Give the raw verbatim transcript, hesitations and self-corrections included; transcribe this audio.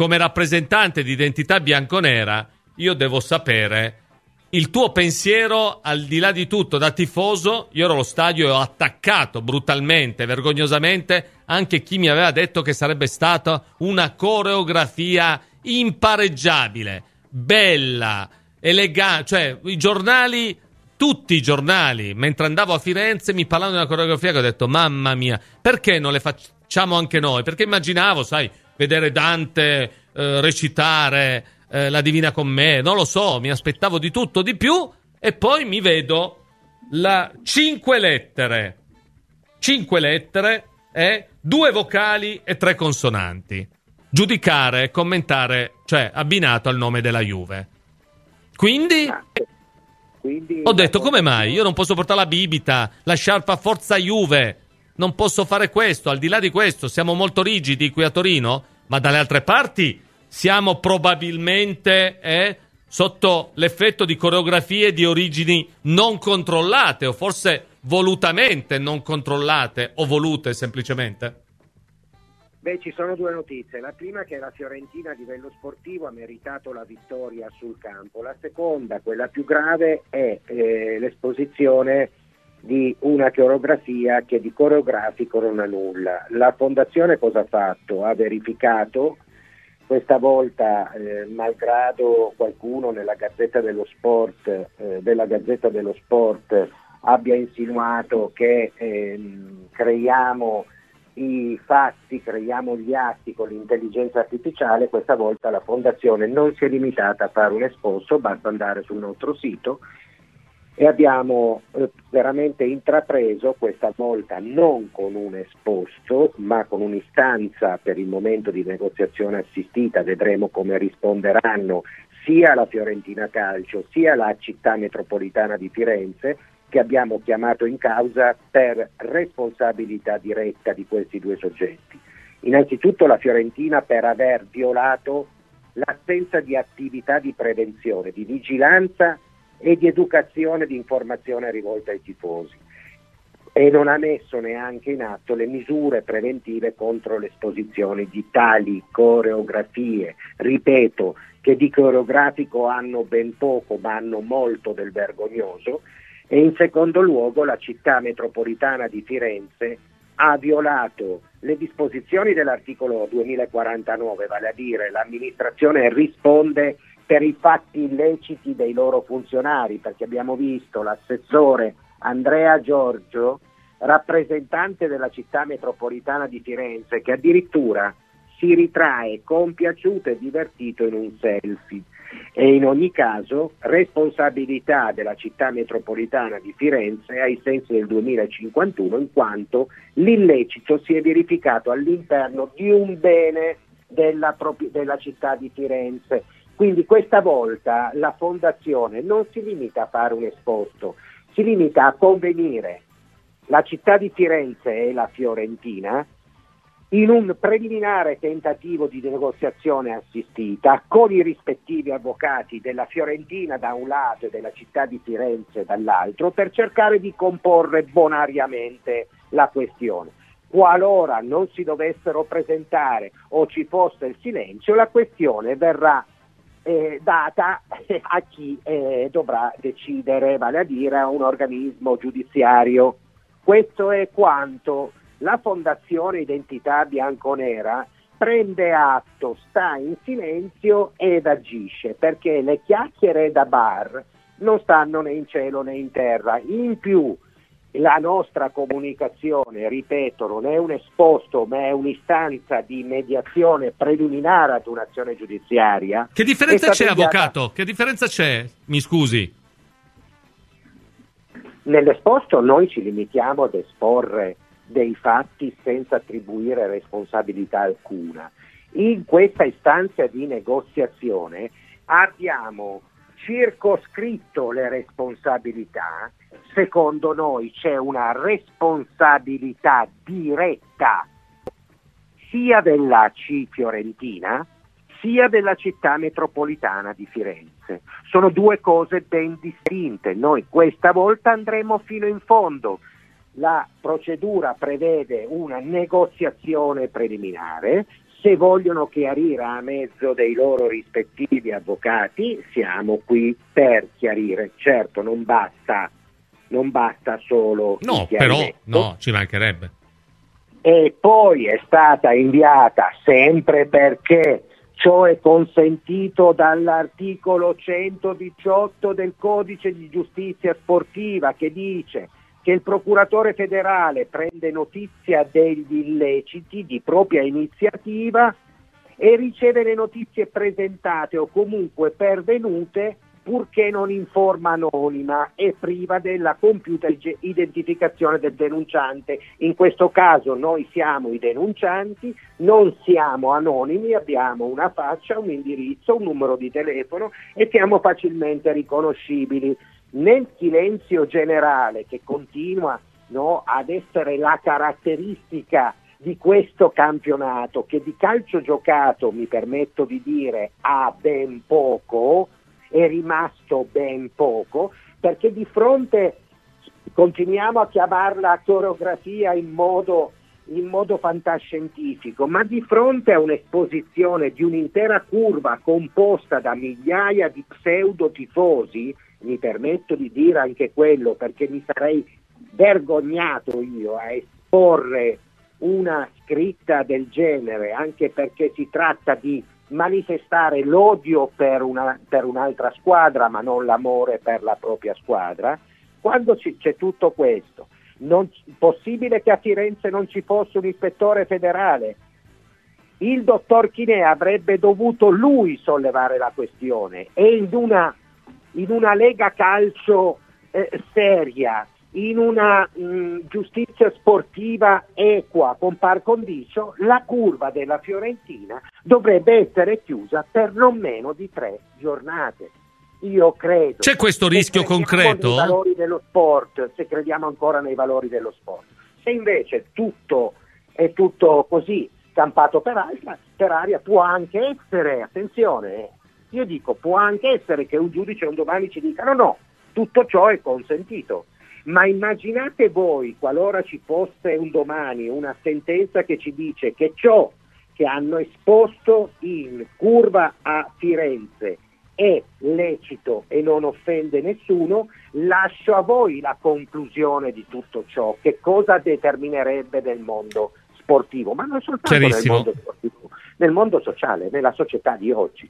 come rappresentante di identità bianconera, io devo sapere il tuo pensiero, al di là di tutto, da tifoso. Io ero allo stadio e ho attaccato brutalmente, vergognosamente, anche chi mi aveva detto che sarebbe stata una coreografia impareggiabile, bella, elegante. Cioè, i giornali, tutti i giornali, mentre andavo a Firenze, mi parlavano di una coreografia che ho detto, mamma mia, perché non le facciamo anche noi? Perché immaginavo, sai, vedere Dante eh, recitare Eh, la Divina Commedia, non lo so, mi aspettavo di tutto, di più, e poi mi vedo la cinque lettere, cinque lettere e due vocali e tre consonanti. Giudicare e commentare, cioè abbinato al nome della Juve. Quindi, Quindi ho detto, come mai? Io non posso portare la bibita, la sciarpa Forza Juve, non posso fare questo. Al di là di questo, siamo molto rigidi qui a Torino, ma dalle altre parti siamo probabilmente eh, sotto l'effetto di coreografie di origini non controllate, o forse volutamente non controllate, o volute semplicemente. Beh, ci sono due notizie. La prima, che la Fiorentina a livello sportivo ha meritato la vittoria sul campo. La seconda, quella più grave, è eh, l'esposizione di una coreografia che di coreografico non ha nulla. La Fondazione cosa ha fatto? Ha verificato. Questa volta, eh, malgrado qualcuno nella Gazzetta dello Sport, eh, della Gazzetta dello Sport abbia insinuato che ehm, creiamo i fatti, creiamo gli atti con l'intelligenza artificiale, questa volta la Fondazione non si è limitata a fare un esposto, basta andare sul nostro sito, e abbiamo eh, veramente intrapreso, questa volta non con un esposto ma con un'istanza per il momento di negoziazione assistita. Vedremo come risponderanno sia la Fiorentina Calcio sia la Città Metropolitana di Firenze, che abbiamo chiamato in causa per responsabilità diretta di questi due soggetti. Innanzitutto la Fiorentina per aver violato l'assenza di attività di prevenzione, di vigilanza e di educazione, di informazione rivolta ai tifosi, e non ha messo neanche in atto le misure preventive contro l'esposizione di tali coreografie, ripeto, che di coreografico hanno ben poco ma hanno molto del vergognoso. E in secondo luogo la Città Metropolitana di Firenze ha violato le disposizioni dell'articolo duemilaquarantanove, vale a dire l'amministrazione risponde per i fatti illeciti dei loro funzionari, perché abbiamo visto l'assessore Andrea Giorgio, rappresentante della Città Metropolitana di Firenze, che addirittura si ritrae compiaciuto e divertito in un selfie. E in ogni caso responsabilità della Città Metropolitana di Firenze ai sensi del duemilacinquantuno, in quanto l'illecito si è verificato all'interno di un bene della, della città di Firenze. Quindi questa volta la Fondazione non si limita a fare un esposto, si limita a convenire la città di Firenze e la Fiorentina in un preliminare tentativo di negoziazione assistita con i rispettivi avvocati della Fiorentina da un lato e della città di Firenze dall'altro, per cercare di comporre bonariamente la questione. Qualora non si dovessero presentare o ci fosse il silenzio, la questione verrà eh, data a chi eh, dovrà decidere, vale a dire a un organismo giudiziario. Questo è quanto. La Fondazione Identità Bianconera prende atto, sta in silenzio ed agisce, perché le chiacchiere da bar non stanno né in cielo né in terra. In più la nostra comunicazione, ripeto, non è un esposto ma è un'istanza di mediazione preliminare ad un'azione giudiziaria. Che differenza c'è, inviata... avvocato? Che differenza c'è? Mi scusi. Nell'esposto noi ci limitiamo ad esporre dei fatti senza attribuire responsabilità alcuna. In questa istanza di negoziazione abbiamo circoscritto le responsabilità. Secondo noi c'è una responsabilità diretta sia della C Fiorentina sia della Città Metropolitana di Firenze. Sono due cose ben distinte. Noi questa volta andremo fino in fondo. La procedura prevede una negoziazione preliminare, Se vogliono chiarire a mezzo dei loro rispettivi avvocati, siamo qui per chiarire. Certo, non basta, non basta solo no, il però chiarimento. no, ci mancherebbe. E poi è stata inviata, sempre perché ciò è consentito dall'articolo centodiciotto del Codice di Giustizia Sportiva, che dice che il procuratore federale prende notizia degli illeciti di propria iniziativa e riceve le notizie presentate o comunque pervenute, purché non in forma anonima e priva della compiuta identificazione del denunciante. In questo caso noi siamo i denuncianti, non siamo anonimi, abbiamo una faccia, un indirizzo, un numero di telefono e siamo facilmente riconoscibili. Nel silenzio generale, che continua, no, ad essere la caratteristica di questo campionato, che di calcio giocato, mi permetto di dire, ha ben poco, è rimasto ben poco, perché di fronte, continuiamo a chiamarla coreografia in modo, in modo fantascientifico, ma di fronte a un'esposizione di un'intera curva composta da migliaia di pseudo tifosi, mi permetto di dire anche quello perché mi sarei vergognato io a esporre una scritta del genere, anche perché si tratta di manifestare l'odio per, una, per un'altra squadra, ma non l'amore per la propria squadra. Quando ci, c'è tutto questo, non, possibile che a Firenze non ci fosse un ispettore federale? Il dottor Chinè avrebbe dovuto lui sollevare la questione, e in una, in una Lega Calcio eh, seria, in una mh, giustizia sportiva equa, con par condicio, la curva della Fiorentina dovrebbe essere chiusa per non meno di tre giornate. Io credo. C'è questo rischio concreto? Nei valori dello sport, se crediamo ancora nei valori dello sport. Se invece tutto è tutto così campato per aria, per aria può anche essere, attenzione, io dico, può anche essere che un giudice un domani ci dica no, no, tutto ciò è consentito. Ma immaginate voi, qualora ci fosse un domani una sentenza che ci dice che ciò che hanno esposto in curva a Firenze è lecito e non offende nessuno, lascio a voi la conclusione di tutto ciò, che cosa determinerebbe nel mondo sportivo, ma non soltanto nel mondo sportivo, nel mondo sociale, nella società di oggi.